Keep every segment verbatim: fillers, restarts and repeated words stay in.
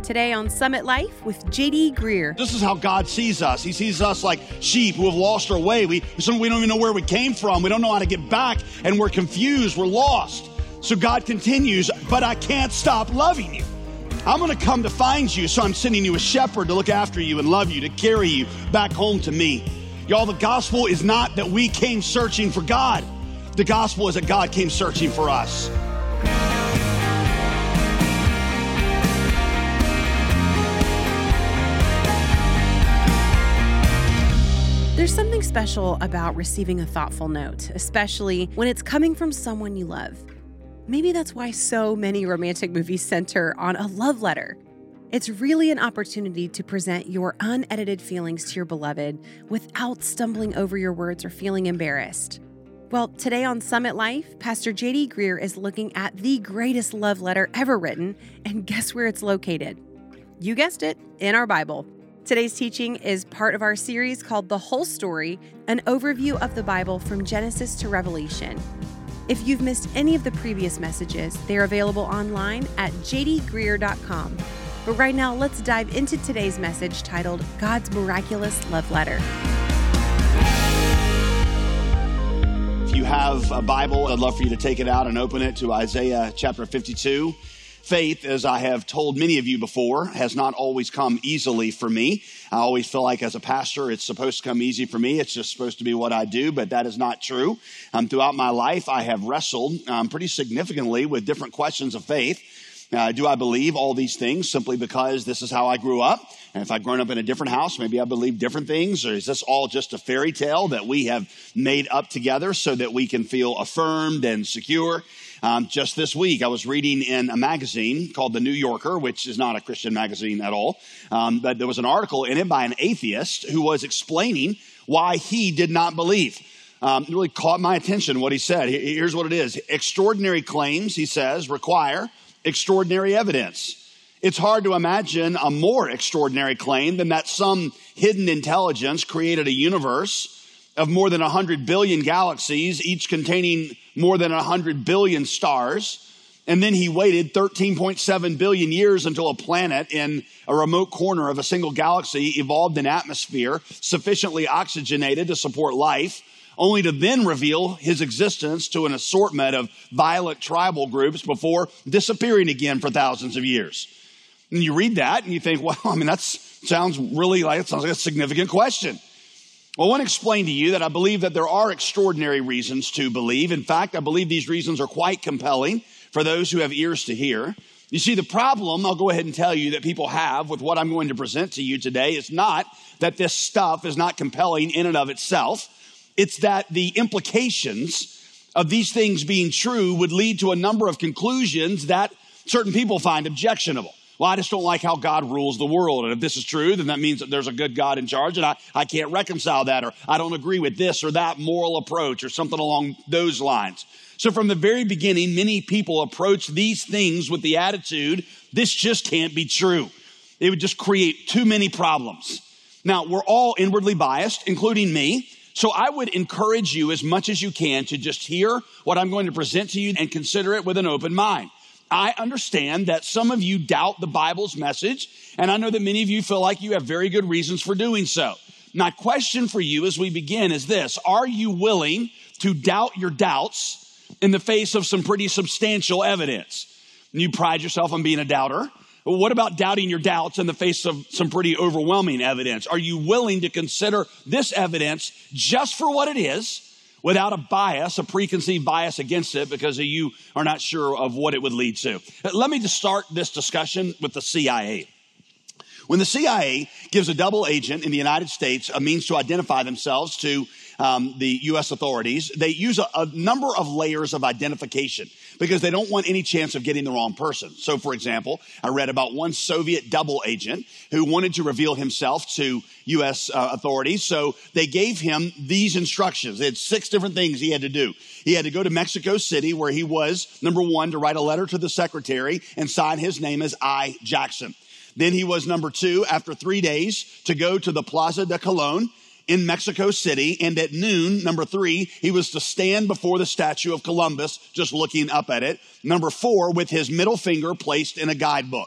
Today on Summit Life with J D Greear. This is how God sees us. He sees us like sheep who have lost our way. We, some, we don't even know where we came from. We don't know how to get back, and we're confused. We're lost. So God continues, but I can't stop loving you. I'm going to come to find you, so I'm sending you a shepherd to look after you and love you, to carry you back home to me. Y'all, the gospel is not that we came searching for God. The gospel is that God came searching for us. There's something special about receiving a thoughtful note, especially when it's coming from someone you love. Maybe that's why so many romantic movies center on a love letter. It's really an opportunity to present your unedited feelings to your beloved without stumbling over your words or feeling embarrassed. Well, today on Summit Life, Pastor J D Greear is looking at the greatest love letter ever written, and guess where it's located? You guessed it, in our Bible. Today's teaching is part of our series called The Whole Story, an overview of the Bible from Genesis to Revelation. If you've missed any of the previous messages, they're available online at j d greear dot com. But right now, let's dive into today's message titled God's Miraculous Love Letter. If you have a Bible, I'd love for you to take it out and open it to Isaiah chapter fifty-two. Faith, as I have told many of you before, has not always come easily for me. I always feel like as a pastor, it's supposed to come easy for me. It's just supposed to be what I do, but that is not true. Um, throughout my life, I have wrestled um, pretty significantly with different questions of faith. Uh, do I believe all these things simply because this is how I grew up? And if I'd grown up in a different house, maybe I believe different things. Or is this all just a fairy tale that we have made up together so that we can feel affirmed and secure? Um, just this week, I was reading in a magazine called The New Yorker, which is not a Christian magazine at all. Um, but there was an article in it by an atheist who was explaining why he did not believe. Um, it really caught my attention what he said. Here's what it is. Extraordinary claims, he says, require extraordinary evidence. It's hard to imagine a more extraordinary claim than that some hidden intelligence created a universe of more than one hundred billion galaxies, each containing more than one hundred billion stars. And then he waited thirteen point seven billion years until a planet in a remote corner of a single galaxy evolved an atmosphere sufficiently oxygenated to support life, only to then reveal his existence to an assortment of violent tribal groups before disappearing again for thousands of years. And you read that and you think, well, I mean, that sounds really like, it sounds like a significant question. Well, I want to explain to you that I believe that there are extraordinary reasons to believe. In fact, I believe these reasons are quite compelling for those who have ears to hear. You see, the problem, I'll go ahead and tell you, that people have with what I'm going to present to you today is not that this stuff is not compelling in and of itself. It's that the implications of these things being true would lead to a number of conclusions that certain people find objectionable. Well, I just don't like how God rules the world. And if this is true, then that means that there's a good God in charge, and I, I can't reconcile that, or I don't agree with this or that moral approach or something along those lines. So from the very beginning, many people approach these things with the attitude, this just can't be true. It would just create too many problems. Now, we're all inwardly biased, including me. So I would encourage you as much as you can to just hear what I'm going to present to you and consider it with an open mind. I understand that some of you doubt the Bible's message, and I know that many of you feel like you have very good reasons for doing so. My question for you as we begin is this: are you willing to doubt your doubts in the face of some pretty substantial evidence? You pride yourself on being a doubter. Well, what about doubting your doubts in the face of some pretty overwhelming evidence? Are you willing to consider this evidence just for what it is, without a bias, a preconceived bias against it because you are not sure of what it would lead to? Let me just start this discussion with the C I A. When the C I A gives a double agent in the United States a means to identify themselves to um, the U S authorities, they use a, a number of layers of identification because they don't want any chance of getting the wrong person. So, for example, I read about one Soviet double agent who wanted to reveal himself to U S uh, authorities. So they gave him these instructions. They had six different things he had to do. He had to go to Mexico City, where he was, number one, to write a letter to the secretary and sign his name as I. Jackson. Then he was, number two, after three days, to go to the Plaza de Colón in Mexico City. And at noon, number three, he was to stand before the statue of Columbus, just looking up at it. Number four, with his middle finger placed in a guidebook.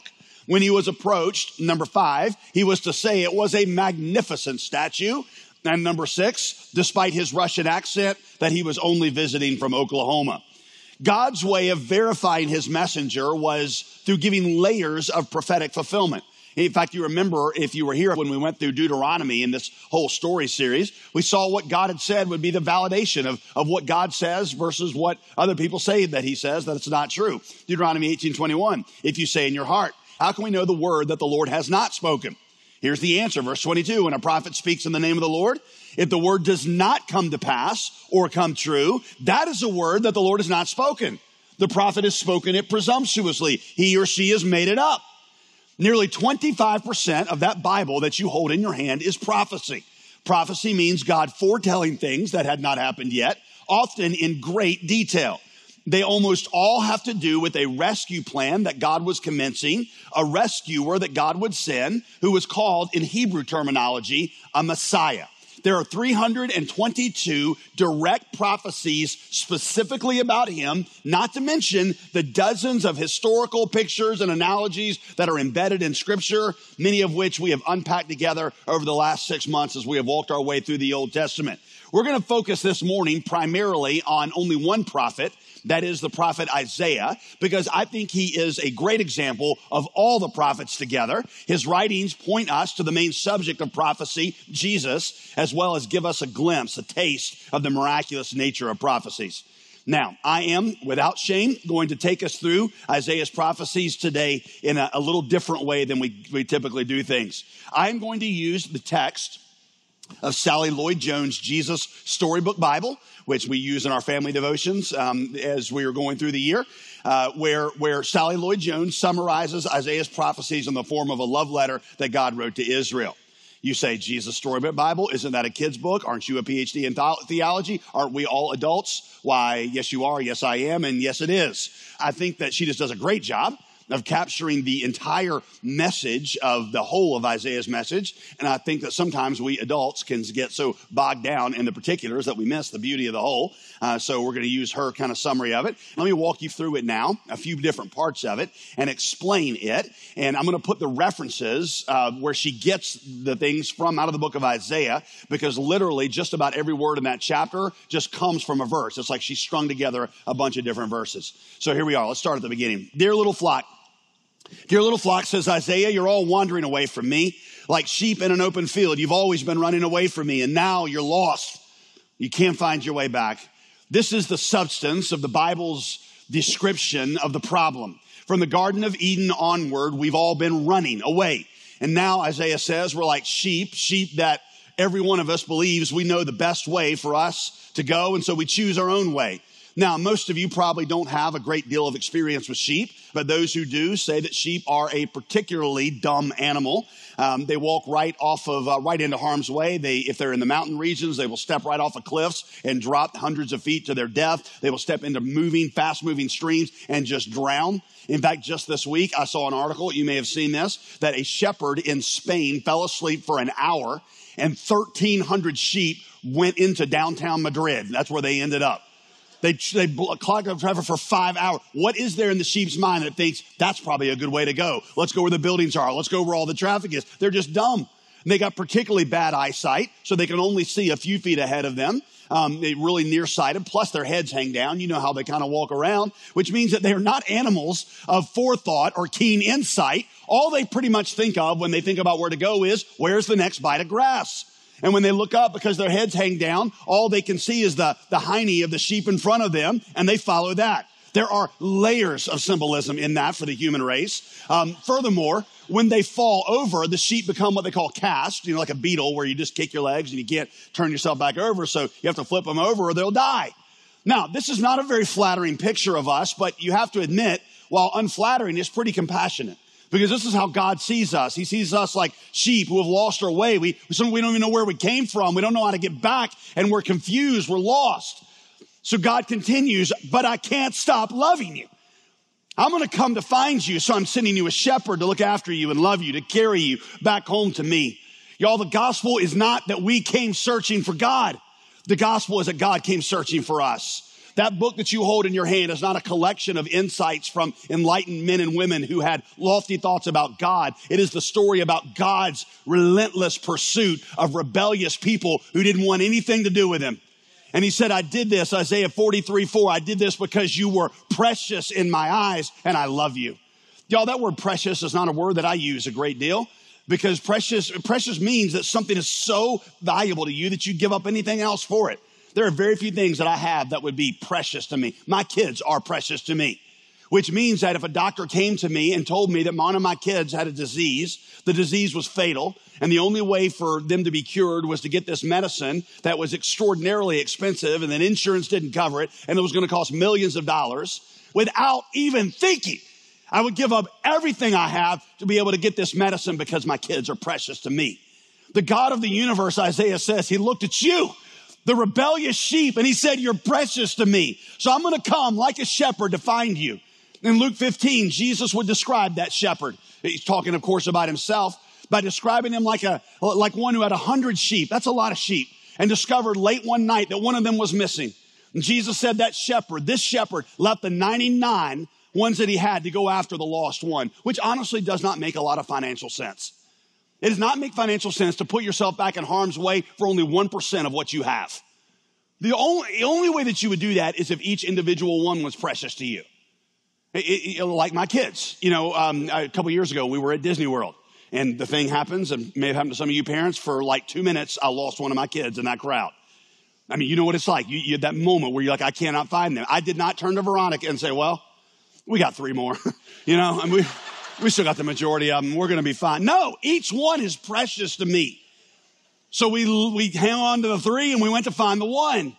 When he was approached, number five, he was to say it was a magnificent statue. And number six, despite his Russian accent, that he was only visiting from Oklahoma. God's way of verifying his messenger was through giving layers of prophetic fulfillment. In fact, you remember, if you were here when we went through Deuteronomy in this whole story series, we saw what God had said would be the validation of, of what God says versus what other people say that he says, that it's not true. Deuteronomy eighteen twenty-one, if you say in your heart, how can we know the word that the Lord has not spoken? Here's the answer, verse twenty-two, when a prophet speaks in the name of the Lord, if the word does not come to pass or come true, that is a word that the Lord has not spoken. The prophet has spoken it presumptuously. He or she has made it up. Nearly twenty-five percent of that Bible that you hold in your hand is prophecy. Prophecy means God foretelling things that had not happened yet, often in great detail. They almost all have to do with a rescue plan that God was commencing, a rescuer that God would send, who was called, in Hebrew terminology, a Messiah. There are three hundred twenty-two direct prophecies specifically about him, not to mention the dozens of historical pictures and analogies that are embedded in Scripture, many of which we have unpacked together over the last six months as we have walked our way through the Old Testament. We're going to focus this morning primarily on only one prophet, that is the prophet Isaiah, because I think he is a great example of all the prophets together. His writings point us to the main subject of prophecy, Jesus, as well as give us a glimpse, a taste of the miraculous nature of prophecies. Now, I am, without shame, going to take us through Isaiah's prophecies today in a, a little different way than we, we typically do things. I am going to use the text of Sally Lloyd Jones' Jesus Storybook Bible, which we use in our family devotions um, as we are going through the year, uh, where, where Sally Lloyd Jones summarizes Isaiah's prophecies in the form of a love letter that God wrote to Israel. You say, Jesus Storybook Bible, isn't that a kid's book? Aren't you a P H D in th- theology? Aren't we all adults? Why, yes, you are. Yes, I am. And yes, it is. I think that she just does a great job of capturing the entire message of the whole of Isaiah's message. And I think that sometimes we adults can get so bogged down in the particulars that we miss the beauty of the whole. Uh, so we're going to use her kind of summary of it. Let me walk you through it now, a few different parts of it, and explain it. And I'm going to put the references uh, where she gets the things from out of the book of Isaiah, because literally just about every word in that chapter just comes from a verse. It's like she strung together a bunch of different verses. So here we are. Let's start at the beginning. Dear little flock, Dear little flock, says Isaiah, you're all wandering away from me like sheep in an open field. You've always been running away from me, and now you're lost. You can't find your way back. This is the substance of the Bible's description of the problem. From the Garden of Eden onward, we've all been running away. And now, Isaiah says, we're like sheep, sheep that every one of us believes we know the best way for us to go, and so we choose our own way. Now, most of you probably don't have a great deal of experience with sheep, but those who do say that sheep are a particularly dumb animal. Um, they walk right off of, uh, right into harm's way. They, if they're in the mountain regions, they will step right off of cliffs and drop hundreds of feet to their death. They will step into moving, fast-moving streams and just drown. In fact, just this week, I saw an article, you may have seen this, that a shepherd in Spain fell asleep for an hour and thirteen hundred sheep went into downtown Madrid. That's where they ended up. They, they clogged up traffic for five hours. What is there in the sheep's mind that thinks that's probably a good way to go? Let's go where the buildings are. Let's go where all the traffic is. They're just dumb. And they got particularly bad eyesight, so they can only see a few feet ahead of them. Um, they're really nearsighted, plus their heads hang down. You know how they kind of walk around, which means that they're not animals of forethought or keen insight. All they pretty much think of when they think about where to go is, where's the next bite of grass? And when they look up, because their heads hang down, all they can see is the, the hiney of the sheep in front of them, and they follow that. There are layers of symbolism in that for the human race. Um, furthermore, when they fall over, the sheep become what they call cast, you know, like a beetle where you just kick your legs and you can't turn yourself back over, so you have to flip them over or they'll die. Now, this is not a very flattering picture of us, but you have to admit, while unflattering, it's pretty compassionate. Because this is how God sees us. He sees us like sheep who have lost our way. We, we don't even know where we came from. We don't know how to get back, and we're confused. We're lost. So God continues, but I can't stop loving you. I'm going to come to find you, so I'm sending you a shepherd to look after you and love you, to carry you back home to me. Y'all, the gospel is not that we came searching for God. The gospel is that God came searching for us. That book that you hold in your hand is not a collection of insights from enlightened men and women who had lofty thoughts about God. It is the story about God's relentless pursuit of rebellious people who didn't want anything to do with him. And he said, I did this, Isaiah forty-three four, I did this because you were precious in my eyes and I love you. Y'all, that word precious is not a word that I use a great deal because precious, precious means that something is so valuable to you that you give up anything else for it. There are very few things that I have that would be precious to me. My kids are precious to me, which means that if a doctor came to me and told me that one of my kids had a disease, the disease was fatal, and the only way for them to be cured was to get this medicine that was extraordinarily expensive, and then insurance didn't cover it, and it was going to cost millions of dollars, without even thinking, I would give up everything I have to be able to get this medicine because my kids are precious to me. The God of the universe, Isaiah says, he looked at you, the rebellious sheep, and he said, you're precious to me. So I'm going to come like a shepherd to find you. In Luke fifteen, Jesus would describe that shepherd. He's talking, of course, about himself by describing him like a like one who had a hundred sheep. That's a lot of sheep. And discovered late one night that one of them was missing. And Jesus said that shepherd, this shepherd, left the ninety-nine ones that he had to go after the lost one, which honestly does not make a lot of financial sense. It does not make financial sense to put yourself back in harm's way for only one percent of what you have. The only, the only way that you would do that is if each individual one was precious to you. It, it, like my kids, you know, um, a couple years ago, we were at Disney World and the thing happens, and may have happened to some of you parents, for like two minutes, I lost one of my kids in that crowd. I mean, you know what it's like. You, you had that moment where you're like, I cannot find them. I did not turn to Veronica and say, well, we got three more, you know, and we, we still got the majority of them. We're going to be fine. No, each one is precious to me. So we, we hang on to the three and we went to find the one.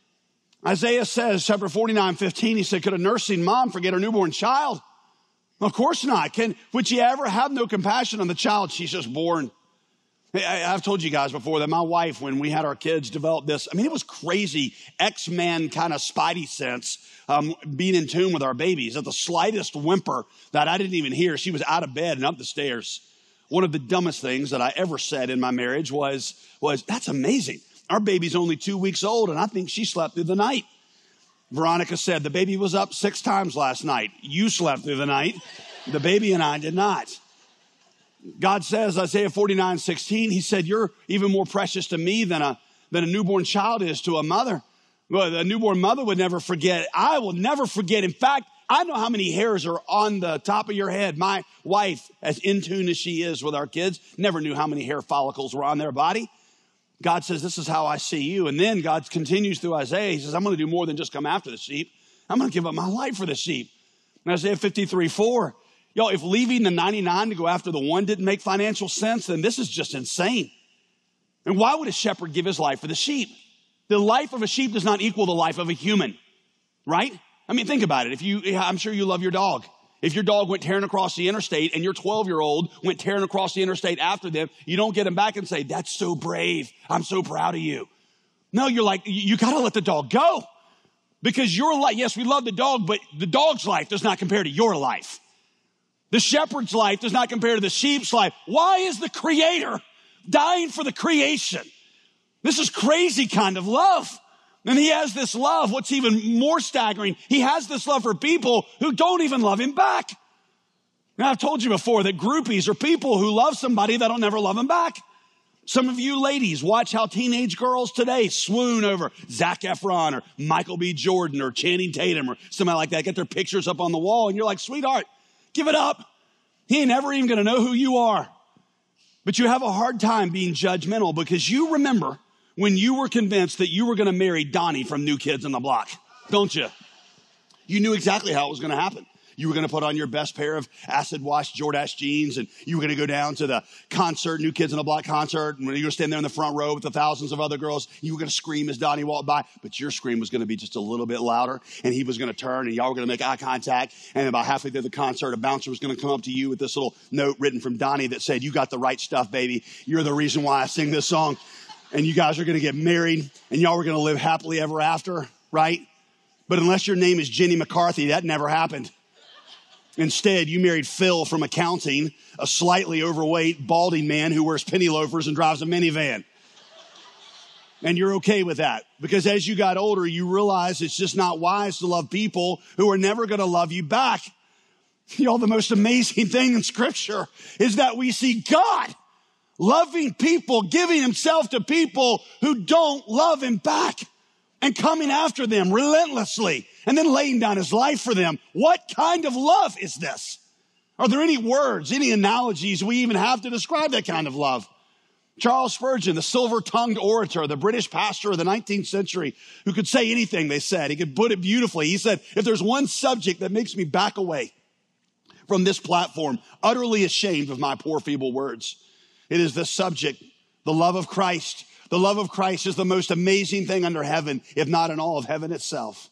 Isaiah says, chapter forty-nine, fifteen, he said, could a nursing mom forget her newborn child? Of course not. Can, would she ever have no compassion on the child she's just born? I, I've told you guys before that my wife, when we had our kids, developed this, I mean, it was crazy, X-Men kind of spidey sense, um, being in tune with our babies. At the slightest whimper that I didn't even hear, she was out of bed and up the stairs. One of the dumbest things that I ever said in my marriage was, was that's amazing. Our baby's only two weeks old, and I think she slept through the night. Veronica said, the baby was up six times last night. You slept through the night. The baby and I did not. God says, Isaiah forty-nine, sixteen, he said, you're even more precious to me than a, than a newborn child is to a mother. Well, a newborn mother would never forget. I will never forget. In fact, I know how many hairs are on the top of your head. My wife, as in tune as she is with our kids, never knew how many hair follicles were on their body. God says, this is how I see you. And then God continues through Isaiah. He says, I'm going to do more than just come after the sheep. I'm going to give up my life for the sheep. And Isaiah fifty-three, four, y'all, if leaving the ninety-nine to go after the one didn't make financial sense, then this is just insane. And why would a shepherd give his life for the sheep? The life of a sheep does not equal the life of a human, right? I mean, think about it. If you, I'm sure you love your dog. If your dog went tearing across the interstate and your twelve-year-old went tearing across the interstate after them, you don't get him back and say, that's so brave. I'm so proud of you. No, you're like, you got to let the dog go. Because your life, yes, we love the dog, but the dog's life does not compare to your life. The shepherd's life does not compare to the sheep's life. Why is the creator dying for the creation? This is crazy kind of love. And he has this love. What's even more staggering, he has this love for people who don't even love him back. Now, I've told you before that groupies are people who love somebody that'll never love them back. Some of you ladies watch how teenage girls today swoon over Zac Efron or Michael B. Jordan or Channing Tatum or somebody like that, get their pictures up on the wall, and you're like, sweetheart, give it up. He ain't never even gonna know who you are. But you have a hard time being judgmental because you remember when you were convinced that you were going to marry Donnie from New Kids on the Block, don't you? You knew exactly how it was going to happen. You were going to put on your best pair of acid wash Jordache jeans, and you were going to go down to the concert, New Kids on the Block concert, and when you were standing there in the front row with the thousands of other girls, you were going to scream as Donnie walked by, but your scream was going to be just a little bit louder, and he was going to turn, and y'all were going to make eye contact, and about halfway through the concert, a bouncer was going to come up to you with this little note written from Donnie that said, you got the right stuff, baby. You're the reason why I sing this song. And you guys are going to get married, and y'all are going to live happily ever after, right? But unless your name is Jenny McCarthy, that never happened. Instead, you married Phil from accounting, a slightly overweight, balding man who wears penny loafers and drives a minivan. And you're okay with that because as you got older, you realize it's just not wise to love people who are never going to love you back. You know, the most amazing thing in Scripture is that we see God loving people, giving himself to people who don't love him back and coming after them relentlessly and then laying down his life for them. What kind of love is this? Are there any words, any analogies we even have to describe that kind of love? Charles Spurgeon, the silver-tongued orator, the British pastor of the nineteenth century, who could say anything, they said. He could put it beautifully. He said, if there's one subject that makes me back away from this platform, utterly ashamed of my poor, feeble words, it is this subject, the love of Christ. The love of Christ is the most amazing thing under heaven, if not in all of heaven itself.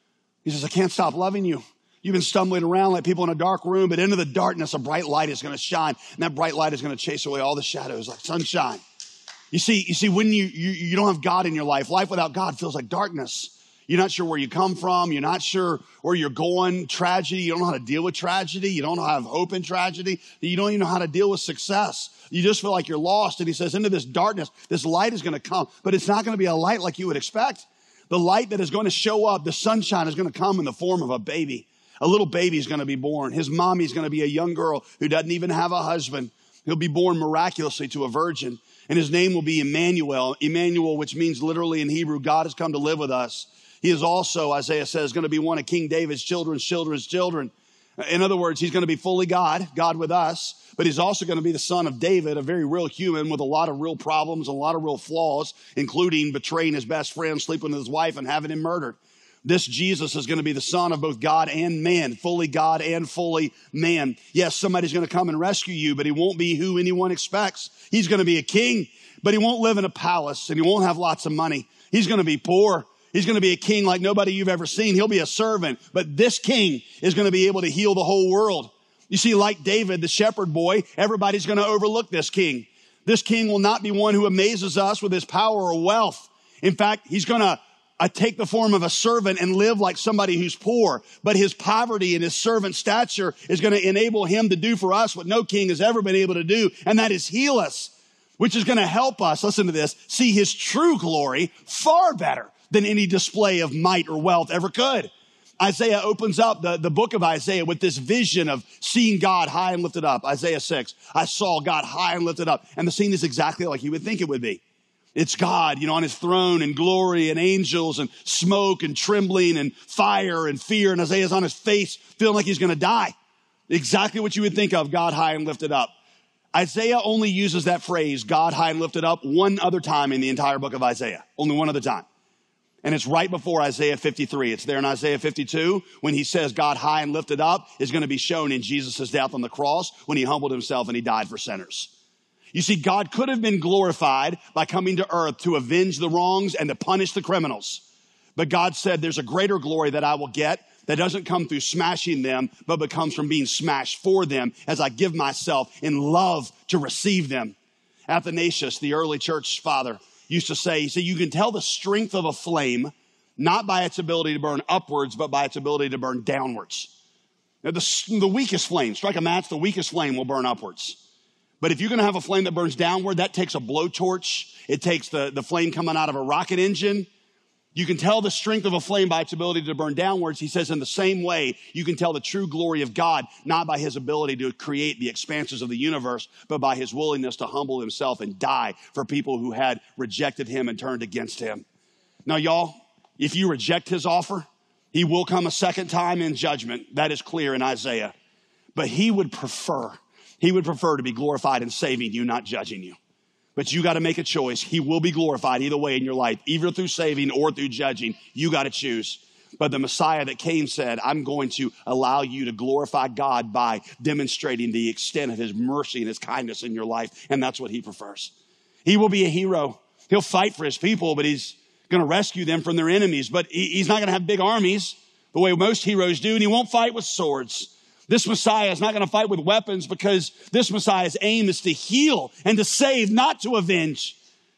He says, I can't stop loving you. You've been stumbling around like people in a dark room, but into the darkness, a bright light is going to shine, and that bright light is going to chase away all the shadows like sunshine. You see, you see, when you, you, you don't have God in your life, life without God feels like darkness. You're not sure where you come from. You're not sure where you're going. Tragedy. You don't know how to deal with tragedy. You don't know how to have hope in tragedy. You don't even know how to deal with success. You just feel like you're lost. And he says, into this darkness, this light is going to come, but it's not going to be a light like you would expect. The light that is going to show up, the sunshine is going to come in the form of a baby. A little baby is going to be born. His mommy is going to be a young girl who doesn't even have a husband. He'll be born miraculously to a virgin, and his name will be Emmanuel. Emmanuel, which means literally in Hebrew, God has come to live with us. He is also, Isaiah says, going to be one of King David's children's children's children. In other words, he's going to be fully God, God with us, but he's also going to be the son of David, a very real human with a lot of real problems, a lot of real flaws, including betraying his best friend, sleeping with his wife, and having him murdered. This Jesus is going to be the son of both God and man, fully God and fully man. Yes, somebody's going to come and rescue you, but he won't be who anyone expects. He's going to be a king, but he won't live in a palace and he won't have lots of money. He's going to be poor. He's going to be a king like nobody you've ever seen. He'll be a servant, but this king is going to be able to heal the whole world. You see, like David, the shepherd boy, everybody's going to overlook this king. This king will not be one who amazes us with his power or wealth. In fact, he's going to I take the form of a servant and live like somebody who's poor, but his poverty and his servant stature is going to enable him to do for us what no king has ever been able to do, and that is heal us, which is going to help us, listen to this, see his true glory far better than any display of might or wealth ever could. Isaiah opens up the, the book of Isaiah with this vision of seeing God high and lifted up. Isaiah six, I saw God high and lifted up, and the scene is exactly like you would think it would be. It's God, you know, on his throne and glory and angels and smoke and trembling and fire and fear. And Isaiah's on his face feeling like he's going to die. Exactly what you would think of, God high and lifted up. Isaiah only uses that phrase, God high and lifted up, one other time in the entire book of Isaiah. Only one other time. And it's right before Isaiah fifty-three. It's there in Isaiah fifty-two when he says God high and lifted up is going to be shown in Jesus' death on the cross when he humbled himself and he died for sinners. You see, God could have been glorified by coming to earth to avenge the wrongs and to punish the criminals. But God said, there's a greater glory that I will get that doesn't come through smashing them, but comes from being smashed for them as I give myself in love to receive them. Athanasius, the early church father, used to say, he said, you can tell the strength of a flame not by its ability to burn upwards, but by its ability to burn downwards. Now, the, the weakest flame, strike a match, the weakest flame will burn upwards. But if you're going to have a flame that burns downward, that takes a blowtorch. It takes the, the flame coming out of a rocket engine. You can tell the strength of a flame by its ability to burn downwards. He says in the same way, you can tell the true glory of God, not by his ability to create the expanses of the universe, but by his willingness to humble himself and die for people who had rejected him and turned against him. Now, y'all, if you reject his offer, he will come a second time in judgment. That is clear in Isaiah. But he would prefer He would prefer to be glorified in saving you, not judging you. But you got to make a choice. He will be glorified either way in your life, either through saving or through judging. You got to choose. But the Messiah that came said, I'm going to allow you to glorify God by demonstrating the extent of his mercy and his kindness in your life. And that's what he prefers. He will be a hero. He'll fight for his people, but he's going to rescue them from their enemies. But he's not going to have big armies the way most heroes do, and he won't fight with swords. This Messiah is not going to fight with weapons because this Messiah's aim is to heal and to save, not to avenge.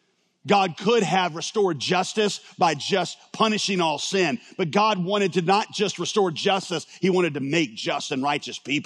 God could have restored justice by just punishing all sin, but God wanted to not just restore justice, he wanted to make just and righteous people.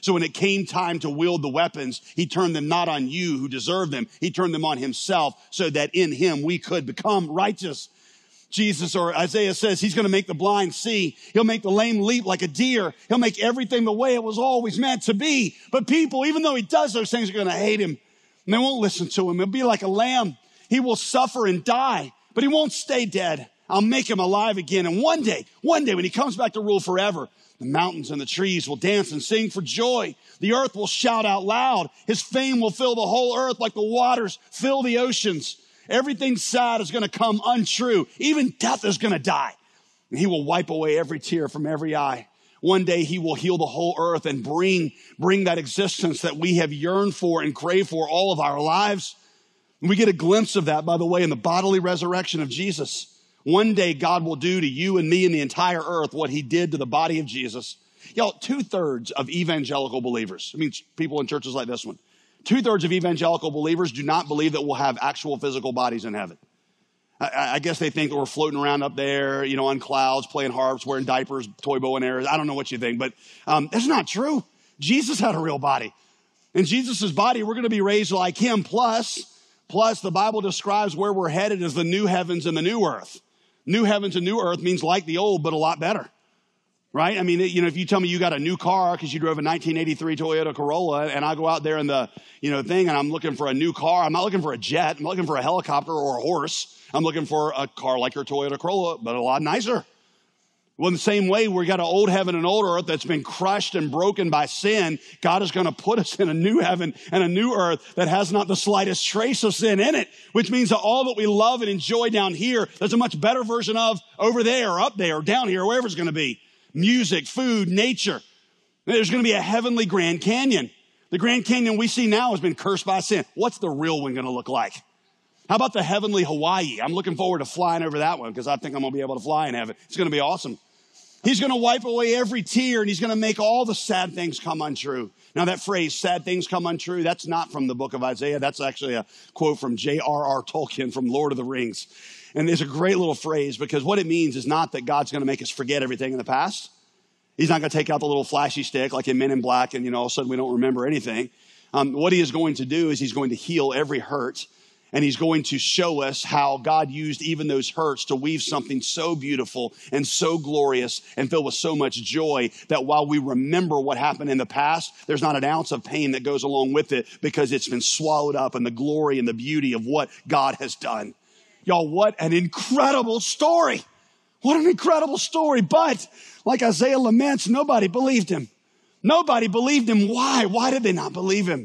So when it came time to wield the weapons, he turned them not on you who deserve them. He turned them on himself so that in him we could become righteous. Jesus, or Isaiah says, he's going to make the blind see. He'll make the lame leap like a deer. He'll make everything the way it was always meant to be. But people, even though he does those things, are going to hate him. And they won't listen to him. He'll be like a lamb. He will suffer and die, but he won't stay dead. I'll make him alive again. And one day, one day when he comes back to rule forever, the mountains and the trees will dance and sing for joy. The earth will shout out loud. His fame will fill the whole earth like the waters fill the oceans. Everything sad is going to come untrue. Even death is going to die. And he will wipe away every tear from every eye. One day he will heal the whole earth and bring, bring that existence that we have yearned for and craved for all of our lives. And we get a glimpse of that, by the way, in the bodily resurrection of Jesus. One day God will do to you and me and the entire earth what he did to the body of Jesus. Y'all, two-thirds of evangelical believers, I mean, people in churches like this one, two-thirds of evangelical believers do not believe that we'll have actual physical bodies in heaven. I, I guess they think that we're floating around up there, you know, on clouds, playing harps, wearing diapers, toy bow and arrows. I don't know what you think, but um, that's not true. Jesus had a real body. In Jesus' body, we're going to be raised like him. Plus, plus, the Bible describes where we're headed as the new heavens and the new earth. New heavens and new earth means like the old, but a lot better, right? I mean, you know, if you tell me you got a new car because you drove a nineteen eighty-three Toyota Corolla, and I go out there in the, you know, thing, and I'm looking for a new car. I'm not looking for a jet. I'm not looking for a helicopter or a horse. I'm looking for a car like your Toyota Corolla, but a lot nicer. Well, in the same way, we got an old heaven and old earth that's been crushed and broken by sin. God is going to put us in a new heaven and a new earth that has not the slightest trace of sin in it, which means that all that we love and enjoy down here, there's a much better version of over there, or up there, or down here, wherever it's going to be. Music, food, nature. There's going to be a heavenly Grand Canyon. The Grand Canyon we see now has been cursed by sin. What's the real one going to look like? How about the heavenly Hawaii? I'm looking forward to flying over that one because I think I'm going to be able to fly in heaven. It's going to be awesome. He's going to wipe away every tear, and he's going to make all the sad things come untrue. Now, that phrase, sad things come untrue, that's not from the book of Isaiah. That's actually a quote from J R R Tolkien from Lord of the Rings. And it's a great little phrase because what it means is not that God's going to make us forget everything in the past. He's not going to take out the little flashy stick like in Men in Black and, you know, all of a sudden we don't remember anything. Um, what he is going to do is he's going to heal every hurt. And he's going to show us how God used even those hurts to weave something so beautiful and so glorious and filled with so much joy that while we remember what happened in the past, there's not an ounce of pain that goes along with it because it's been swallowed up in the glory and the beauty of what God has done. Y'all, what an incredible story. What an incredible story. But like Isaiah laments, nobody believed him. Nobody believed him. Why? Why did they not believe him?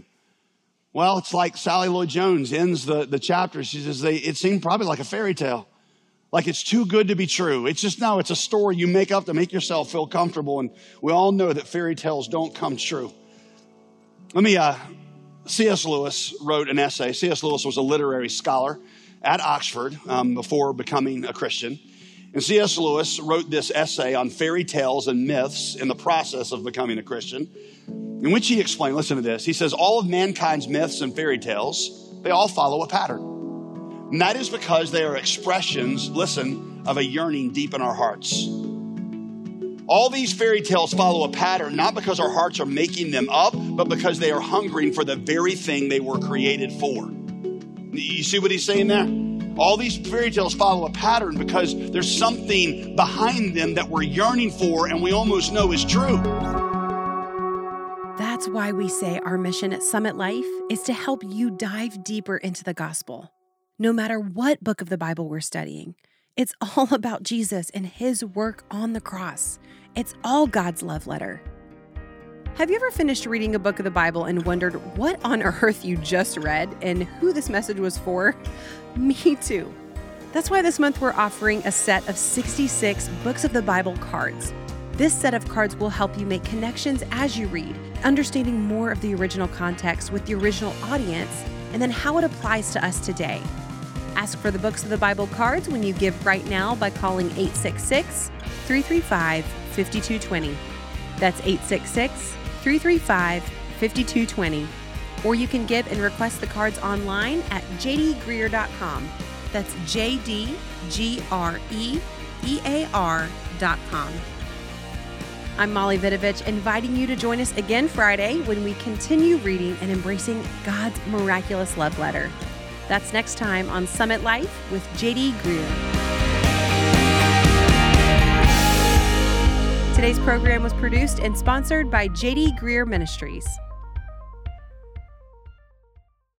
Well, it's like Sally Lloyd Jones ends the, the chapter. She says, they, it seemed probably like a fairy tale. Like it's too good to be true. It's just, no, it's a story you make up to make yourself feel comfortable. And we all know that fairy tales don't come true. Let me, uh, C S Lewis wrote an essay. C S Lewis was a literary scholar at Oxford um, before becoming a Christian. And C S Lewis wrote this essay on fairy tales and myths in the process of becoming a Christian, in which he explained, listen to this. He says, all of mankind's myths and fairy tales, they all follow a pattern. And that is because they are expressions, listen, of a yearning deep in our hearts. All these fairy tales follow a pattern, not because our hearts are making them up, but because they are hungering for the very thing they were created for. You see what he's saying there? All these fairy tales follow a pattern because there's something behind them that we're yearning for and we almost know is true. That's why we say our mission at Summit Life is to help you dive deeper into the gospel. No matter what book of the Bible we're studying, it's all about Jesus and his work on the cross. It's all God's love letter. Have you ever finished reading a book of the Bible and wondered what on earth you just read and who this message was for? Me too. That's why this month we're offering a set of sixty-six Books of the Bible cards. This set of cards will help you make connections as you read, understanding more of the original context with the original audience, and then how it applies to us today. Ask for the Books of the Bible cards when you give right now by calling eight six six, three three five, five two two zero. That's eight six six, three three five, five two two zero. Or you can give and request the cards online at j d greer dot com. That's J D G R E E A R dot com. I'm Molly Vidovich, inviting you to join us again Friday when we continue reading and embracing God's miraculous love letter. That's next time on Summit Life with J D Greear. Today's program was produced and sponsored by J D Greear Ministries.